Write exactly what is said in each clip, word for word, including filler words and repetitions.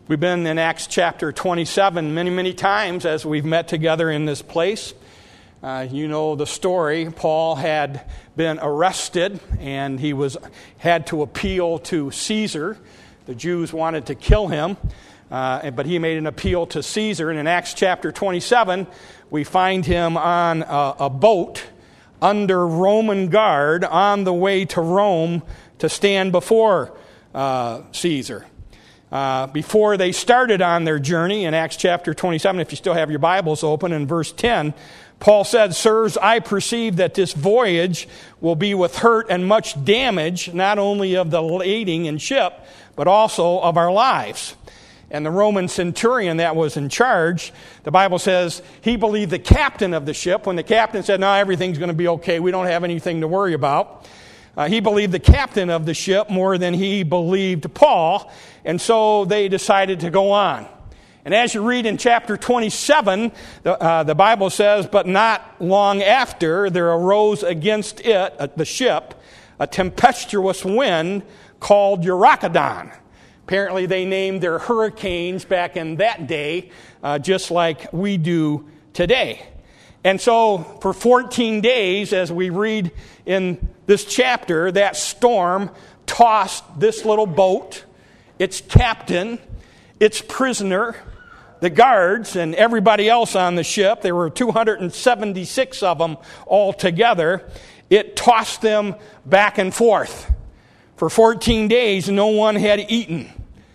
We've been in Acts chapter twenty-seven many, many times as we've met together in this place. Uh, you know the story. Paul had been arrested and he was had to appeal to Caesar. The Jews wanted to kill him, uh, but he made an appeal to Caesar. And in Acts chapter twenty-seven, we find him on a, a boat under Roman guard on the way to Rome to stand before uh, Caesar. Uh, before they started on their journey in Acts chapter twenty-seven, if you still have your Bibles open, in verse ten, Paul said, "Sirs, I perceive that this voyage will be with hurt and much damage, not only of the lading and ship, but also of our lives." And the Roman centurion that was in charge, the Bible says, he believed the captain of the ship. When the captain said, "No, everything's going to be okay, we don't have anything to worry about," Uh, he believed the captain of the ship more than he believed Paul, and so they decided to go on. And as you read in chapter twenty-seven, the, uh, the Bible says, "But not long after there arose against it," uh, the ship, "a tempestuous wind called Euroclydon." Apparently they named their hurricanes back in that day, uh, just like we do today. And so for fourteen days, as we read in this chapter, that storm tossed this little boat, its captain, its prisoner, the guards, and everybody else on the ship. There were two hundred seventy-six of them altogether. It tossed them back and forth. For fourteen days, no one had eaten.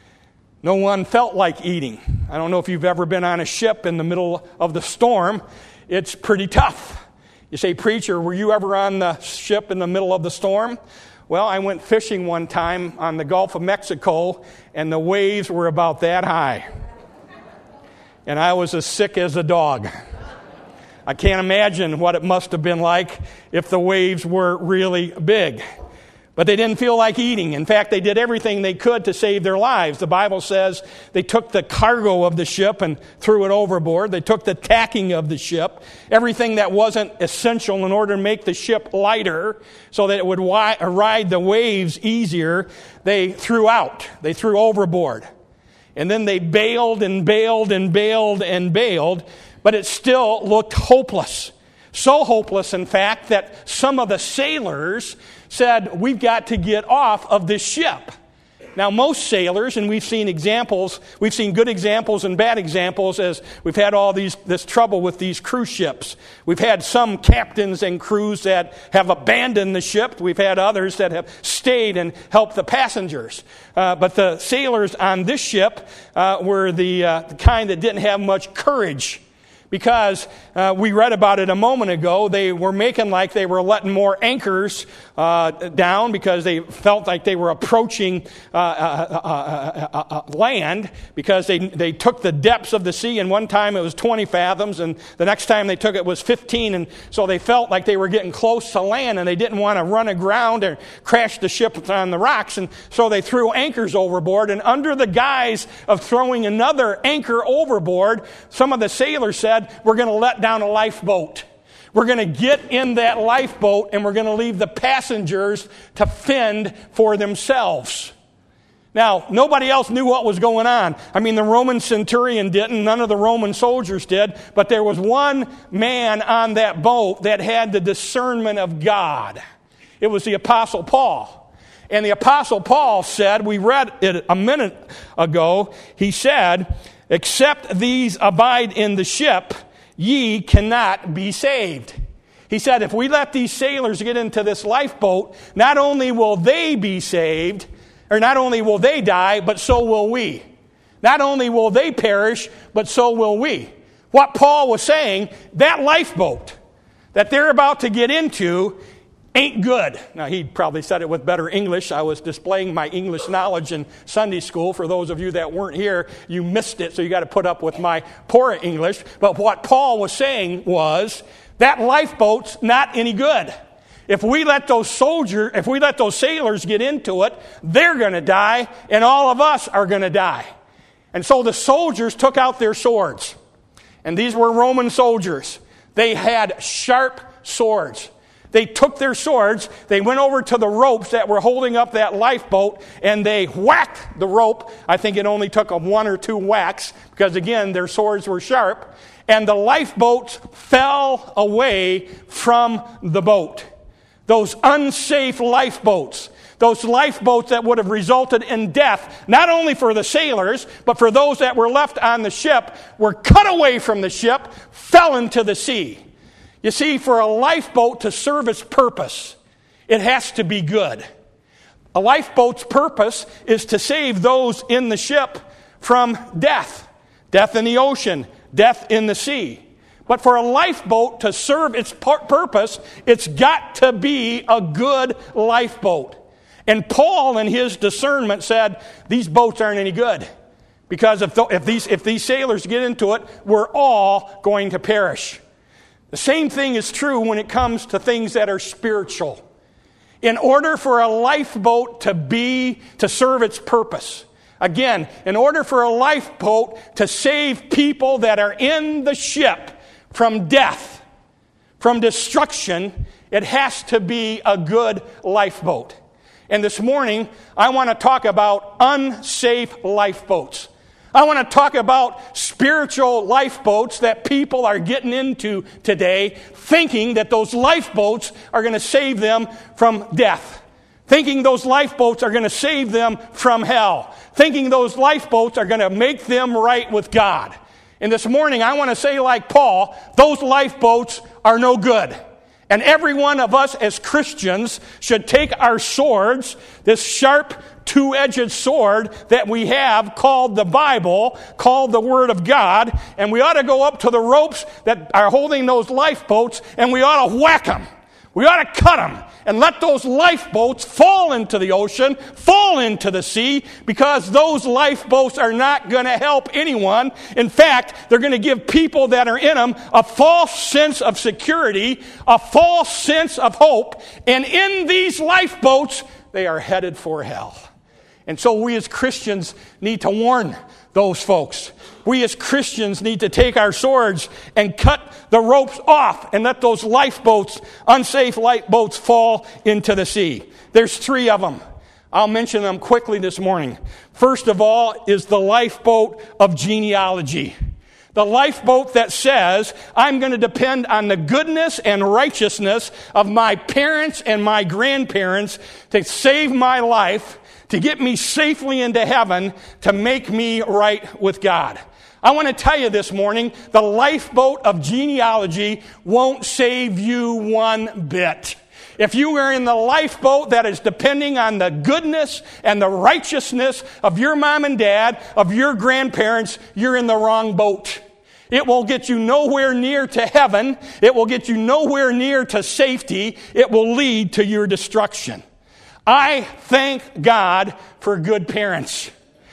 No one felt like eating. I don't know if you've ever been on a ship in the middle of the storm. It's pretty tough. You say, "Preacher, were you ever on the ship in the middle of the storm?" Well, I went fishing one time on the Gulf of Mexico, and the waves were about that high. And I was as sick as a dog. I can't imagine what it must have been like if the waves were really big. But they didn't feel like eating. In fact, they did everything they could to save their lives. The Bible says they took the cargo of the ship and threw it overboard. They took the tacking of the ship, everything that wasn't essential in order to make the ship lighter so that it would wi- ride the waves easier, they threw out. They threw overboard. And then they bailed and bailed and bailed and bailed, but it still looked hopeless. So hopeless, in fact, that some of the sailors said, "We've got to get off of this ship." Now, most sailors, and we've seen examples, we've seen good examples and bad examples as we've had all these this trouble with these cruise ships. We've had some captains and crews that have abandoned the ship. We've had others that have stayed and helped the passengers. Uh, but the sailors on this ship uh, were the, uh, the kind that didn't have much courage. Because uh, we read about it a moment ago, they were making like they were letting more anchors uh, down because they felt like they were approaching uh, uh, uh, uh, uh, land because they they took the depths of the sea, and one time it was twenty fathoms, and the next time they took it was fifteen, and so they felt like they were getting close to land, and they didn't want to run aground or crash the ship on the rocks, and so they threw anchors overboard, and under the guise of throwing another anchor overboard, some of the sailors said, "We're going to let down a lifeboat. We're going to get in that lifeboat and we're going to leave the passengers to fend for themselves." Now, nobody else knew what was going on. I mean, the Roman centurion didn't, none of the Roman soldiers did, but there was one man on that boat that had the discernment of God. It was the Apostle Paul. And the Apostle Paul said, we read it a minute ago, he said, "Except these abide in the ship, ye cannot be saved." He said, if we let these sailors get into this lifeboat, not only will they be saved, or not only will they die, but so will we. Not only will they perish, but so will we. What Paul was saying, that lifeboat that they're about to get into ain't good. Now, he probably said it with better English. I was displaying my English knowledge in Sunday school. For those of you that weren't here, you missed it, so you got to put up with my poor English. But what Paul was saying was, that lifeboat's not any good. If we let those soldiers, if we let those sailors get into it, they're going to die, and all of us are going to die. And so the soldiers took out their swords. And these were Roman soldiers. They had sharp swords. they took their swords, they went over to the ropes that were holding up that lifeboat, and they whacked the rope. I think it only took a one or two whacks, because again, their swords were sharp, and the lifeboats fell away from the boat. Those unsafe lifeboats, those lifeboats that would have resulted in death, not only for the sailors, but for those that were left on the ship, were cut away from the ship, fell into the sea. You see, for a lifeboat to serve its purpose, it has to be good. A lifeboat's purpose is to save those in the ship from death. Death in the ocean, death in the sea. But for a lifeboat to serve its purpose, it's got to be a good lifeboat. And Paul, in his discernment, said, these boats aren't any good. Because if, if, these, if these sailors get into it, we're all going to perish. The same thing is true when it comes to things that are spiritual. In order for a lifeboat to be, to serve its purpose, again, in order for a lifeboat to save people that are in the ship from death, from destruction, it has to be a good lifeboat. And this morning, I want to talk about unsafe lifeboats. I want to talk about spiritual lifeboats that people are getting into today, thinking that those lifeboats are going to save them from death. Thinking those lifeboats are going to save them from hell. Thinking those lifeboats are going to make them right with God. And this morning, I want to say like Paul, those lifeboats are no good. And every one of us as Christians should take our swords, this sharp two-edged sword that we have called the Bible, called the Word of God, and we ought to go up to the ropes that are holding those lifeboats, and we ought to whack them. We ought to cut them and let those lifeboats fall into the ocean, fall into the sea, because those lifeboats are not going to help anyone. In fact, they're going to give people that are in them a false sense of security, a false sense of hope, and in these lifeboats, they are headed for hell. And so we as Christians need to warn those folks. We as Christians need to take our swords and cut the ropes off and let those lifeboats, unsafe lifeboats, fall into the sea. There's three of them. I'll mention them quickly this morning. First of all is the lifeboat of genealogy. The lifeboat that says, I'm going to depend on the goodness and righteousness of my parents and my grandparents to save my life, to get me safely into heaven, to make me right with God. I want to tell you this morning, the lifeboat of genealogy won't save you one bit. If you are in the lifeboat that is depending on the goodness and the righteousness of your mom and dad, of your grandparents, you're in the wrong boat. It will get you nowhere near to heaven. It will get you nowhere near to safety. It will lead to your destruction. I thank God for good parents.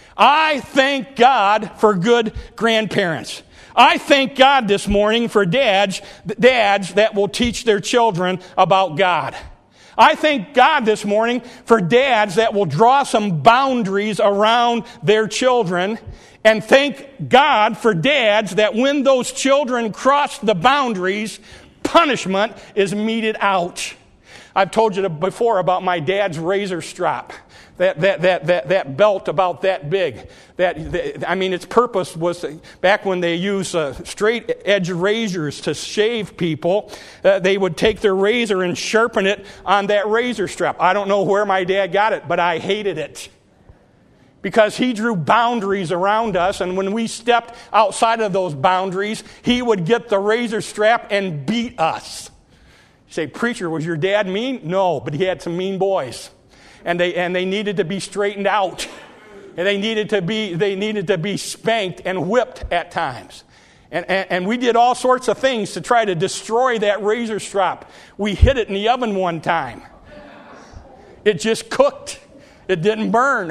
I thank God for good grandparents. I thank God this morning for dads, dads that will teach their children about God. I thank God this morning for dads that will draw some boundaries around their children. And thank God for dads that when those children cross the boundaries, punishment is meted out. I've told you before about my dad's razor strap. That, that, that, that, that belt about that big. That, that I mean, its purpose was back when they used uh, straight edge razors to shave people. Uh, they would take their razor and sharpen it on that razor strap. I don't know where my dad got it, but I hated it. Because he drew boundaries around us, and when we stepped outside of those boundaries, he would get the razor strap and beat us. You say, preacher, was your dad mean? No, but he had some mean boys. And they and they needed to be straightened out. And they needed to be they needed to be spanked and whipped at times. And, and, and we did all sorts of things to try to destroy that razor strap. We hid it in the oven one time. It just cooked. It didn't burn.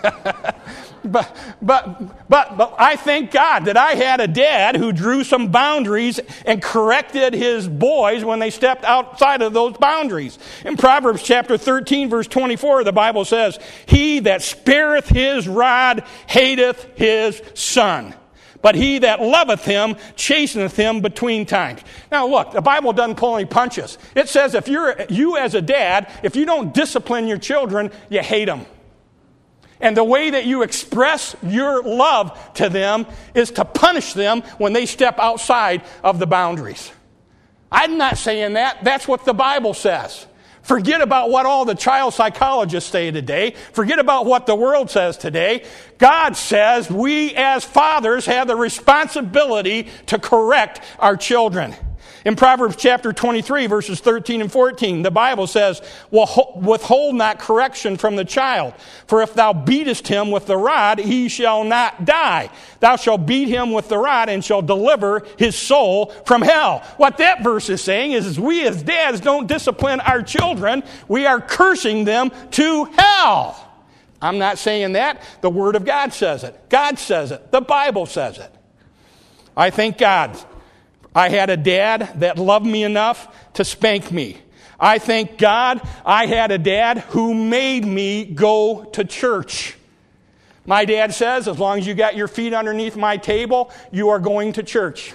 but, but, but, but I thank God that I had a dad who drew some boundaries and corrected his boys when they stepped outside of those boundaries. In Proverbs chapter thirteen, verse twenty-four, the Bible says, he that spareth his rod hateth his son, but he that loveth him chasteneth him between times. Now look, the Bible doesn't pull any punches. It says if you're you as a dad, if you don't discipline your children, you hate them. And the way that you express your love to them is to punish them when they step outside of the boundaries. I'm not saying that. That's what the Bible says. Forget about what all the child psychologists say today. Forget about what the world says today. God says we as fathers have the responsibility to correct our children. In Proverbs chapter twenty-three, verses thirteen and fourteen, the Bible says, withhold not correction from the child, for if thou beatest him with the rod, he shall not die. Thou shalt beat him with the rod and shall deliver his soul from hell. What that verse is saying is, is we as dads don't discipline our children, we are cursing them to hell. I'm not saying that. The Word of God says it. God says it. The Bible says it. I thank God I had a dad that loved me enough to spank me. I thank God I had a dad who made me go to church. My dad says, as long as you got your feet underneath my table, you are going to church.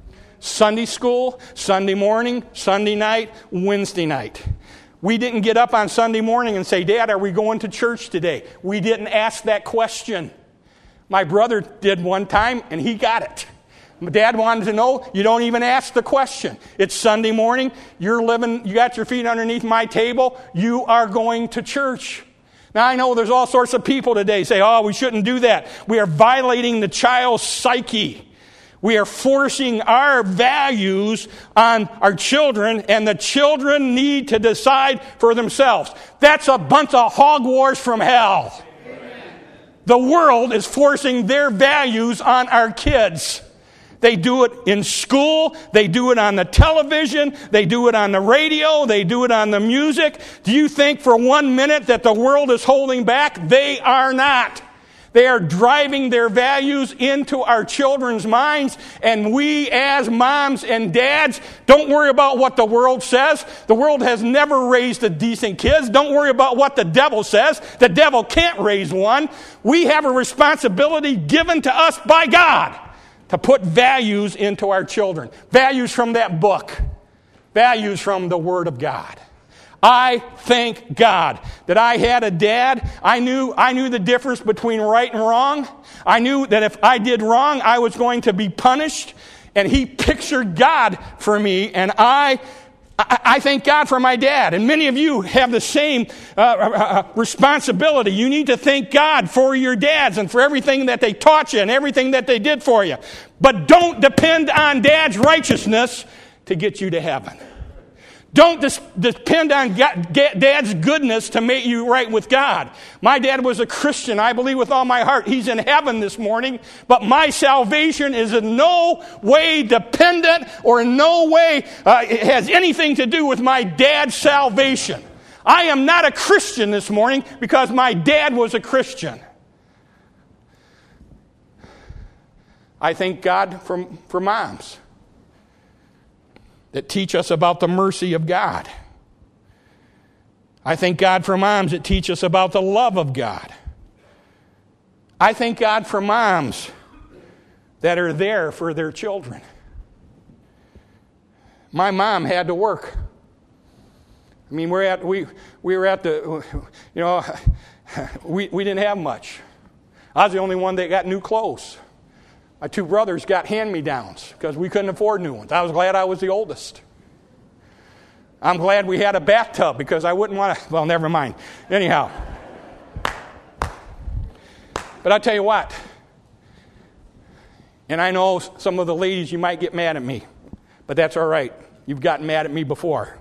Sunday school, Sunday morning, Sunday night, Wednesday night. We didn't get up on Sunday morning and say, Dad, are we going to church today? We didn't ask that question. My brother did one time, and he got it. My dad wanted to know, you don't even ask the question. It's Sunday morning, you're living, you got your feet underneath my table, you are going to church. Now I know there's all sorts of people today say, oh, we shouldn't do that. We are violating the child's psyche. We are forcing our values on our children, and the children need to decide for themselves. That's a bunch of hogwash from hell. Amen. The world is forcing their values on our kids. They do it in school, they do it on the television, they do it on the radio, they do it on the music. Do you think for one minute that the world is holding back? They are not. They are driving their values into our children's minds, and we as moms and dads, don't worry about what the world says. The world has never raised a decent kids. Don't worry about what the devil says. The devil can't raise one. We have a responsibility given to us by God to put values into our children. Values from that book. Values from the Word of God. I thank God that I had a dad. I knew, I knew the difference between right and wrong. I knew that if I did wrong, I was going to be punished. And he pictured God for me. And I I, I thank God for my dad. And many of you have the same uh, uh, responsibility. You need to thank God for your dads and for everything that they taught you and everything that they did for you. But don't depend on dad's righteousness to get you to heaven. Don't dis- depend on God, dad's goodness to make you right with God. My dad was a Christian. I believe with all my heart. He's in heaven this morning. But my salvation is in no way dependent or in no way uh, it has anything to do with my dad's salvation. I am not a Christian this morning because my dad was a Christian. I thank God for, for moms that teach us about the mercy of God. I thank God for moms that teach us about the love of God. I thank God for moms that are there for their children. My mom had to work. I mean, we're at we we were at the you know we we didn't have much. I was the only one that got new clothes. My two brothers got hand-me-downs because we couldn't afford new ones. I was glad I was the oldest. I'm glad we had a bathtub because I wouldn't want to... Well, never mind. Anyhow. But I'll tell you what. And I know some of the ladies, you might get mad at me. But that's all right. You've gotten mad at me before.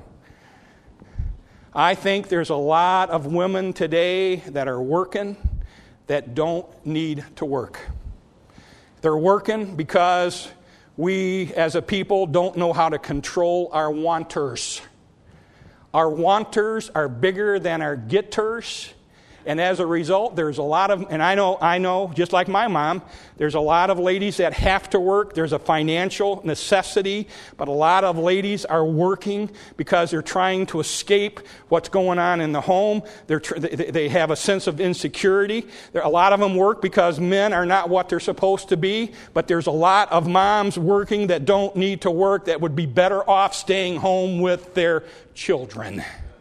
I think there's a lot of women today that are working that don't need to work. They're working because we as a people don't know how to control our wanters. Our wanters are bigger than our getters, And as a result, there's a lot of, and I know, I know, just like my mom, there's a lot of ladies that have to work. There's a financial necessity, but a lot of ladies are working because they're trying to escape what's going on in the home. They're tr- they have a sense of insecurity. There, a lot of them work because men are not what they're supposed to be, but there's a lot of moms working that don't need to work, that would be better off staying home with their children.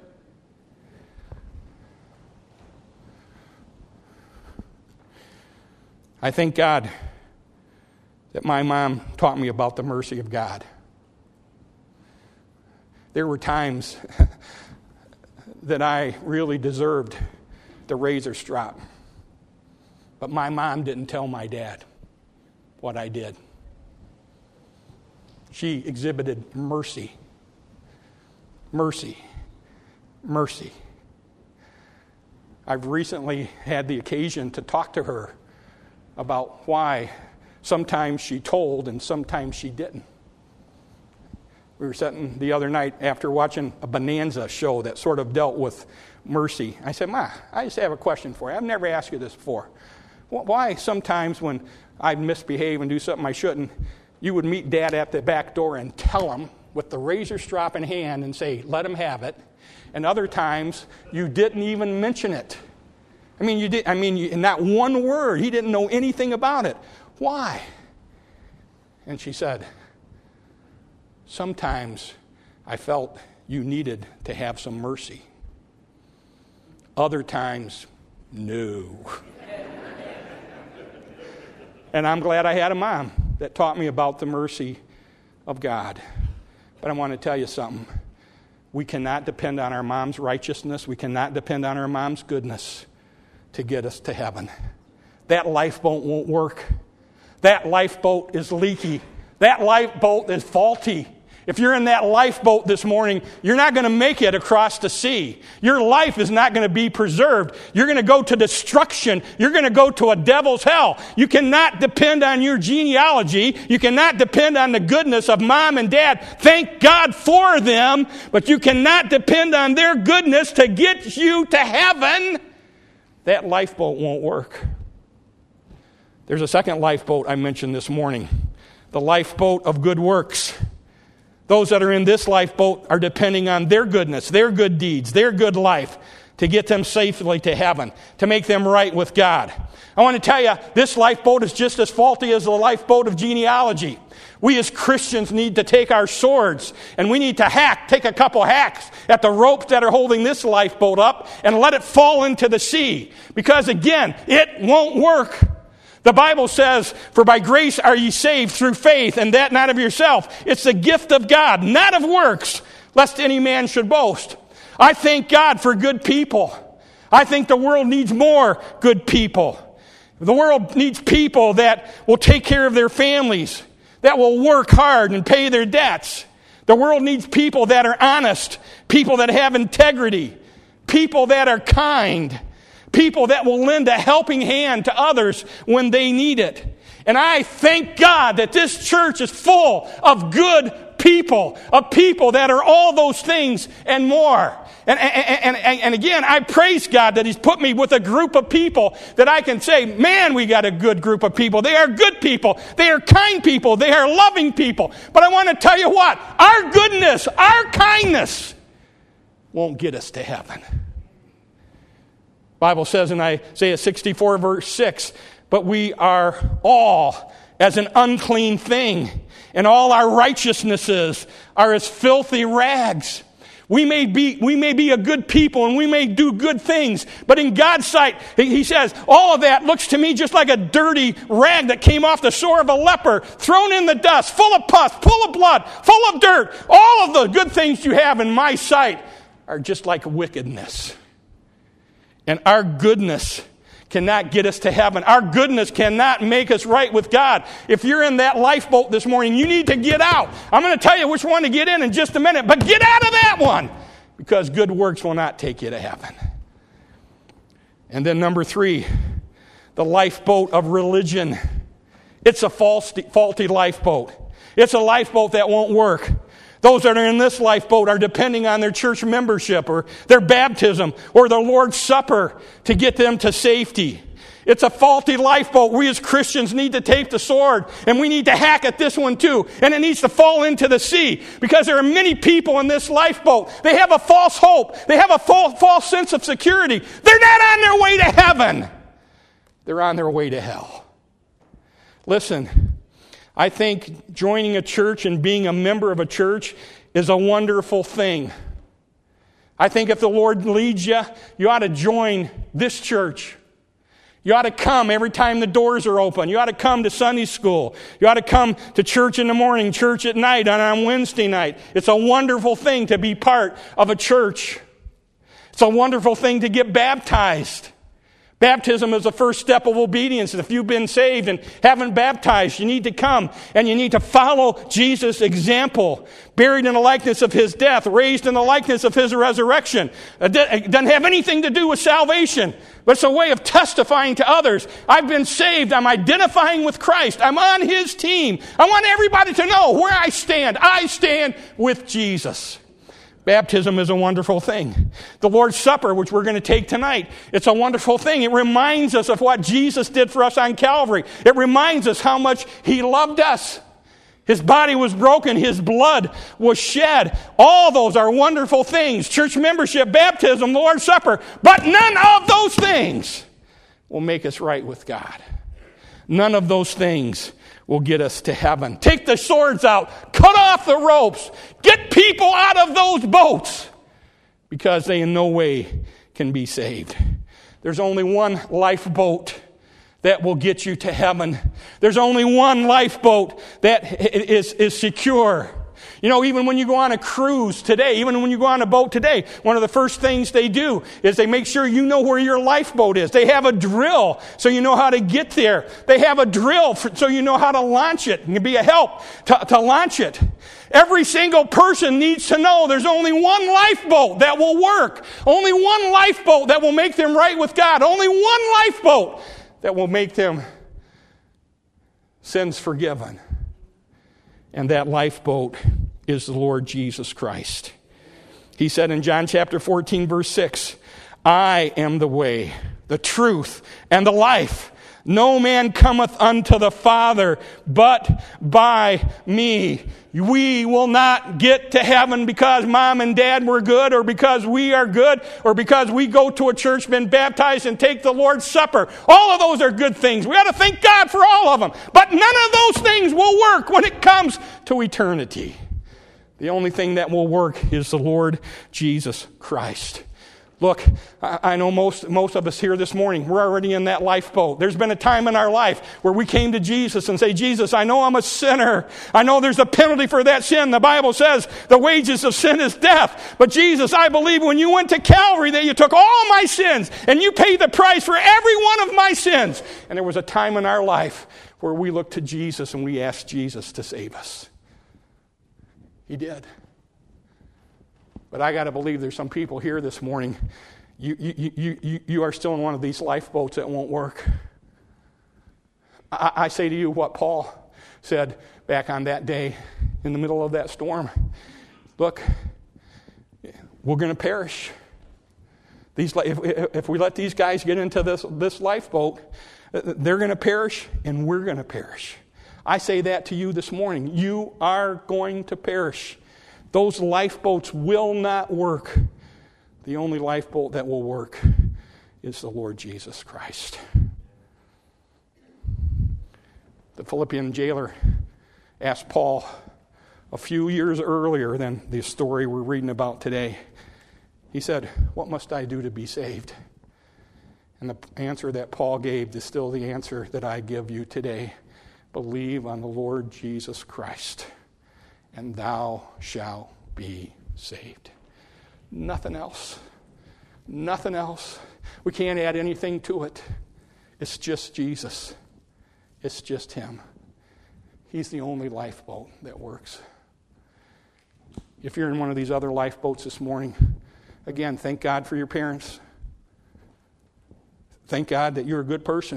I thank God that my mom taught me about the mercy of God. There were times that I really deserved the razor strap, but my mom didn't tell my dad what I did. She exhibited mercy, mercy, mercy. I've recently had the occasion to talk to her about why sometimes she told and sometimes she didn't. We were sitting the other night after watching a Bonanza show that sort of dealt with mercy. I said, Ma, I just have a question for you. I've never asked you this before. Why sometimes when I'd misbehave and do something I shouldn't, you would meet Dad at the back door and tell him with the razor strap in hand and say, let him have it. And other times you didn't even mention it. I mean, you did. I mean, you, in that one word, he didn't know anything about it. Why? And she said, sometimes I felt you needed to have some mercy. Other times, no. And I'm glad I had a mom that taught me about the mercy of God. But I want to tell you something. We cannot depend on our mom's righteousness. We cannot depend on our mom's goodness to get us to heaven. That lifeboat won't work. That lifeboat is leaky. That lifeboat is faulty. If you're in that lifeboat this morning, you're not going to make it across the sea. Your life is not going to be preserved. You're going to go to destruction. You're going to go to a devil's hell. You cannot depend on your genealogy. You cannot depend on the goodness of mom and dad. Thank God for them, but you cannot depend on their goodness to get you to heaven. That lifeboat won't work. There's a second lifeboat I mentioned this morning, the lifeboat of good works. Those that are in this lifeboat are depending on their goodness, their good deeds, their good life to get them safely to heaven, to make them right with God. I want to tell you, this lifeboat is just as faulty as the lifeboat of genealogy. We as Christians need to take our swords and we need to hack, take a couple hacks at the ropes that are holding this lifeboat up and let it fall into the sea. Because again, it won't work. The Bible says, for by grace are ye saved through faith, and that not of yourself. It's the gift of God, not of works, lest any man should boast. I thank God for good people. I think the world needs more good people. The world needs people that will take care of their families, that will work hard and pay their debts. The world needs people that are honest, people that have integrity, people that are kind, people that will lend a helping hand to others when they need it. And I thank God that this church is full of good people, of people that are all those things and more. And, and, and, and again, I praise God that He's put me with a group of people that I can say, man, we got a good group of people. They are good people. They are kind people. They are loving people. But I want to tell you what, our goodness, our kindness won't get us to heaven. The Bible says in Isaiah sixty-four, verse six, but we are all as an unclean thing, and all our righteousnesses are as filthy rags. We may be, we may be a good people and we may do good things, but in God's sight, He says, all of that looks to me just like a dirty rag that came off the sore of a leper, thrown in the dust, full of pus, full of blood, full of dirt. All of the good things you have in my sight are just like wickedness. And our goodness cannot get us to heaven. Our goodness cannot make us right with God. If you're in that lifeboat this morning, you need to get out. I'm going to tell you which one to get in in just a minute, but get out of that one, because good works will not take you to heaven. And then number three, the lifeboat of religion. It's a false, faulty lifeboat. It's a lifeboat that won't work. Those that are in this lifeboat are depending on their church membership or their baptism or their Lord's Supper to get them to safety. It's a faulty lifeboat. We as Christians need to take the sword and we need to hack at this one too. And it needs to fall into the sea because there are many people in this lifeboat. They have a false hope. They have a false, false sense of security. They're not on their way to heaven. They're on their way to hell. Listen, I think joining a church and being a member of a church is a wonderful thing. I think if the Lord leads you, you ought to join this church. You ought to come every time the doors are open. You ought to come to Sunday school. You ought to come to church in the morning, church at night, and on Wednesday night. It's a wonderful thing to be part of a church. It's a wonderful thing to get baptized. Baptism is the first step of obedience. If you've been saved and haven't baptized, you need to come and you need to follow Jesus' example. Buried in the likeness of his death, raised in the likeness of his resurrection. It doesn't have anything to do with salvation, but it's a way of testifying to others. I've been saved. I'm identifying with Christ. I'm on his team. I want everybody to know where I stand. I stand with Jesus. Baptism is a wonderful thing. The Lord's Supper, which we're going to take tonight, it's a wonderful thing. It reminds us of what Jesus did for us on Calvary. It reminds us how much he loved us. His body was broken. His blood was shed. All those are wonderful things. Church membership, baptism, the Lord's Supper. But none of those things will make us right with God. None of those things will get us to heaven. Take the swords out. Cut off the ropes. Get people out of those boats because they in no way can be saved. There's only one lifeboat that will get you to heaven. There's only one lifeboat that is, is secure. You know, even when you go on a cruise today, even when you go on a boat today, one of the first things they do is they make sure you know where your lifeboat is. They have a drill so you know how to get there. They have a drill for, so you know how to launch it. It can be a help to, to launch it. Every single person needs to know there's only one lifeboat that will work. Only one lifeboat that will make them right with God. Only one lifeboat that will make them sins forgiven. And that lifeboat is the Lord Jesus Christ. He said in John chapter fourteen, verse six, I am the way, the truth, and the life. No man cometh unto the Father but by me. We will not get to heaven because mom and dad were good or because we are good or because we go to a church, been baptized, and take the Lord's Supper. All of those are good things. We ought to thank God for all of them. But none of those things will work when it comes to eternity. The only thing that will work is the Lord Jesus Christ. Look, I know most, most of us here this morning, we're already in that lifeboat. There's been a time in our life where we came to Jesus and say, Jesus, I know I'm a sinner. I know there's a penalty for that sin. The Bible says the wages of sin is death. But Jesus, I believe when you went to Calvary that you took all my sins and you paid the price for every one of my sins. And there was a time in our life where we looked to Jesus and we asked Jesus to save us. He did. But I got to believe there's some people here this morning, you, you, you, you, you are still in one of these lifeboats that won't work. I, I say to you what Paul said back on that day in the middle of that storm. Look, we're going to perish. These, if, if we let these guys get into this, this lifeboat, they're going to perish and we're going to perish. I say that to you this morning. You are going to perish. Those lifeboats will not work. The only lifeboat that will work is the Lord Jesus Christ. The Philippian jailer asked Paul a few years earlier than the story we're reading about today. He said, what must I do to be saved? And the answer that Paul gave is still the answer that I give you today. Believe on the Lord Jesus Christ, and thou shalt be saved. Nothing else. Nothing else. We can't add anything to it. It's just Jesus. It's just him. He's the only lifeboat that works. If you're in one of these other lifeboats this morning, again, thank God for your parents. Thank God that you're a good person.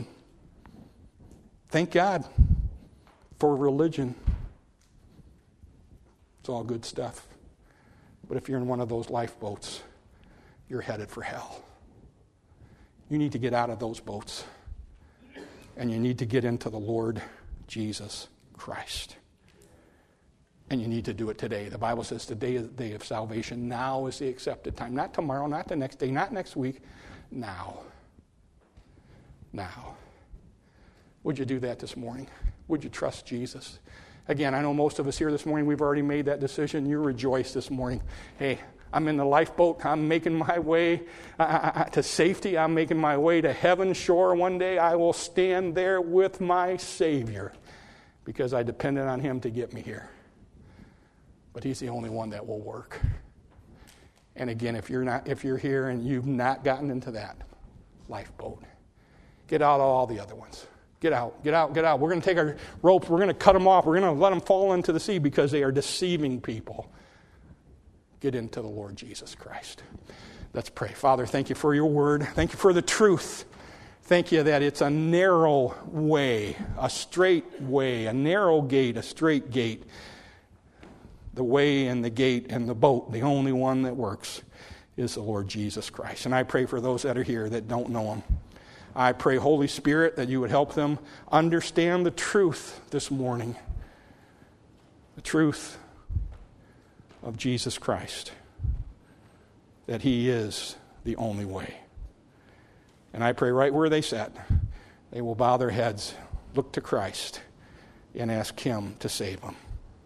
Thank God for religion. It's all good stuff. But if you're in one of those lifeboats, you're headed for hell. You need to get out of those boats. And you need to get into the Lord Jesus Christ. And you need to do it today. The Bible says today is the day of salvation. Now is the accepted time. Not tomorrow, not the next day, not next week. Now. Now. Would you do that this morning? Would you trust Jesus? Again, I know most of us here this morning, we've already made that decision. You rejoice this morning. Hey, I'm in the lifeboat. I'm making my way uh, to safety. I'm making my way to heaven's shore. One day I will stand there with my Savior because I depended on Him to get me here. But He's the only one that will work. And again, if you're not, if you're here and you've not gotten into that lifeboat, get out of all the other ones. Get out, get out, get out. We're going to take our ropes. We're going to cut them off. We're going to let them fall into the sea because they are deceiving people. Get into the Lord Jesus Christ. Let's pray. Father, thank you for your word. Thank you for the truth. Thank you that it's a narrow way, a straight way, a narrow gate, a straight gate. The way and the gate and the boat, the only one that works is the Lord Jesus Christ. And I pray for those that are here that don't know Him. I pray, Holy Spirit, that you would help them understand the truth this morning. The truth of Jesus Christ. That He is the only way. And I pray right where they sat, they will bow their heads, look to Christ, and ask Him to save them.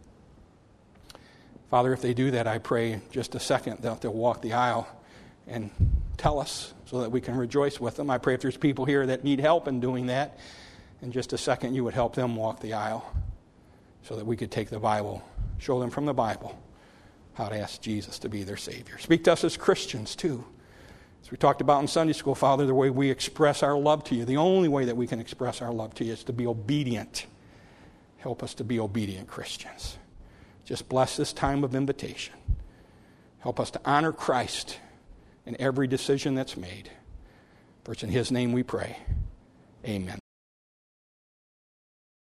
Father, if they do that, I pray in just a second that they'll walk the aisle and tell us so that we can rejoice with them. I pray if there's people here that need help in doing that, in just a second you would help them walk the aisle so that we could take the Bible, show them from the Bible how to ask Jesus to be their Savior. Speak to us as Christians too. As we talked about in Sunday school, Father, the way we express our love to you, the only way that we can express our love to you is to be obedient. Help us to be obedient Christians. Just bless this time of invitation. Help us to honor Christ in every decision that's made. For it's in His name we pray. Amen.